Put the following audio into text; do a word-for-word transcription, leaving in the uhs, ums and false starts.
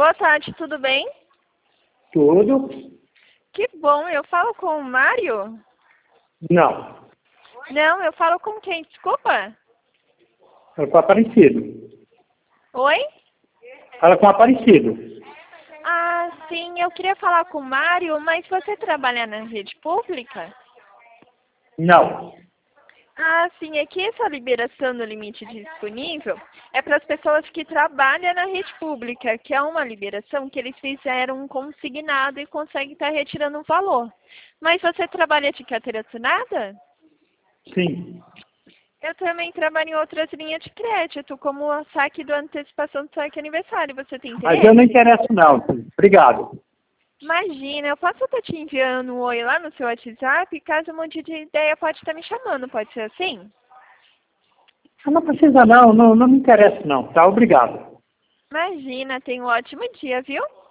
Boa tarde, tudo bem? Tudo? Que bom, eu falo com o Mário? Não. Não, eu falo com quem? Desculpa. Fala com Aparecido. Oi? Fala com Aparecido. Ah, sim, eu queria falar com o Mário, mas você trabalha na rede pública? Não. Ah, sim, aqui essa liberação no limite disponível é para as pessoas que trabalham na rede pública, que é uma liberação que eles fizeram um consignado e conseguem estar retirando um valor. Mas você trabalha de carteira assinada? Sim. Eu também trabalho em outras linhas de crédito, como o saque do antecipação do saque aniversário. Você tem interesse? Mas eu não interesso não. Obrigado. Imagina, eu posso estar te enviando um oi lá no seu WhatsApp, caso mude de ideia, pode estar me chamando, pode ser assim? Não precisa não, não, não me interessa não, tá? Obrigado. Imagina, tenha um ótimo dia, viu?